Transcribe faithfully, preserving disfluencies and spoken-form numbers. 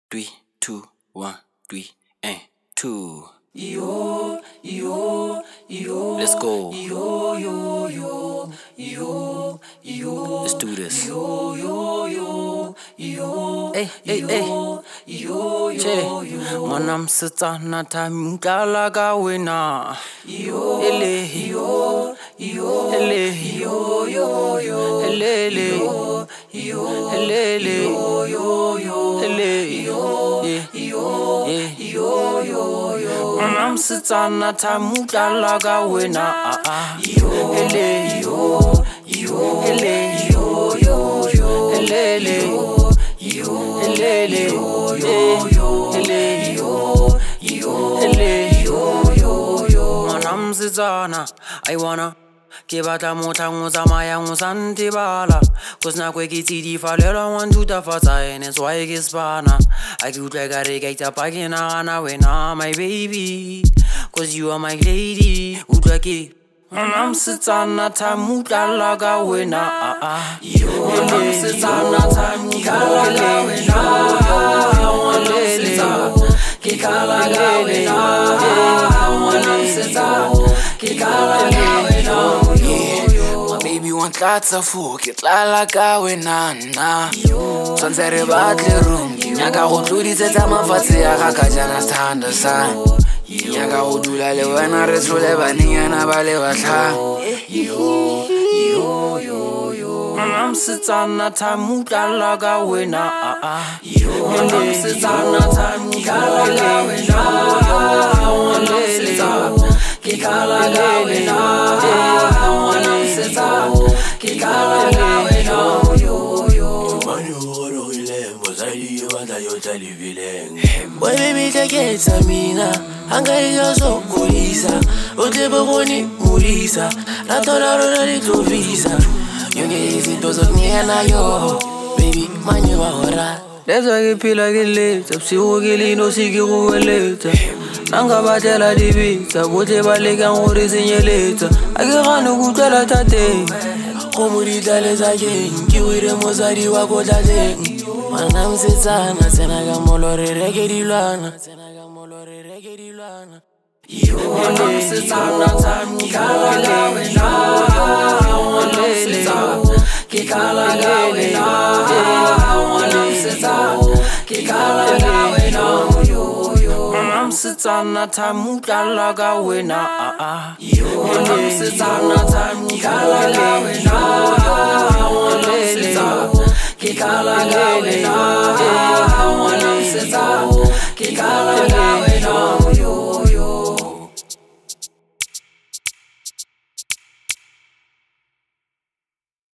Three, two, one, three, and two. Yo, yo, yo. Let's go. Yo, yo, yo, yo, yo. Let's do this. Yo, yo, yo, yo. Hey, hey, hey. Yo, yo, yo. Manam sitana time galaga wina. Yo, Ele, yo, yo. ele, Yo, yo, yo. ele, Yo, yo, ele, yo, yo, yo. ele, Yo, yeah, yo, yeah. yo, yo, yo. Manam sitana time galaga wina. Ah ah. Yo, Ele, yo, yo, ele, yo, yo, yo. ele, Yo, yo, ele, yo, yo, yo. ele, Yo, yo, ele. yo, yo, yo. Manam sitana, I wanna. Ke batla motha ngo tsamaya ngo sa ntebala cause nako e ke tsidifalelwa wa nthutafatsa ene tswae ke spana a ke utlwa ka re ka itapa ke nagana wena my baby cause you are my lady utlwa ke I'm setsana time utlala ka wena ah ah I'm setsana time utlala ka wena I'm setsana ke kala ka wena I'm setsana ke kala ka wena. My baby want lots of food, get la ka wena na. Tshwantse re batle room, nyaka go tlodisetsa mafatshe ya ga ka jana thanda sa. Nyaka go dula le wena re tshole banenyana ba le batlhano. Yo, yo, yo, yo. I'm setsana time utlala ka wena ah ah I'm setsana time utlala ka wena I'm setsana ke kala ka wena I'm setsana ke kala ka wena. Yo, yo. Boy baby teketsa mina anga iyazokulisa uthebe boni mulisa lathola rona litovisa yonke izinto zokunikela yo baby manje wahora Let's ke phila ke letsa bosigo ke leno se ke go eletsa nanga batela dibitsa botle ba lekang gore senyeletsa a ke gane go utlwela thateng go modita letsakeng ke wire mosadi wa ko tlatleng mana msetsana tsena ka molo re reke dilwana Yo, I'm setsana time utlala ka wena I'm setsana ke kala ka wena I'm setsana ke kala ka wena. Yo, yo. I'm setsana time utlala ka wena ah ah Yo, I'm setsana time utlala ka wena I'm setsana ke kala ka wena I'm setsana ke kala